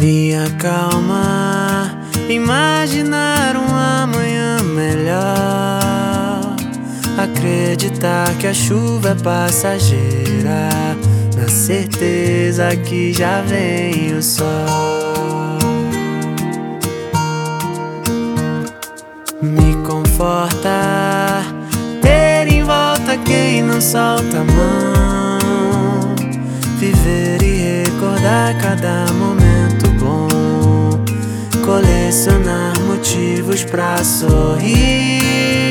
Me acalma, imaginar um amanhã melhor. Acreditar que a chuva é passageira, na certeza que já vem o sol. Me conforta ter em volta quem não solta a mão. Viver e recordar cada momento bom. Colecionar motivos pra sorrir.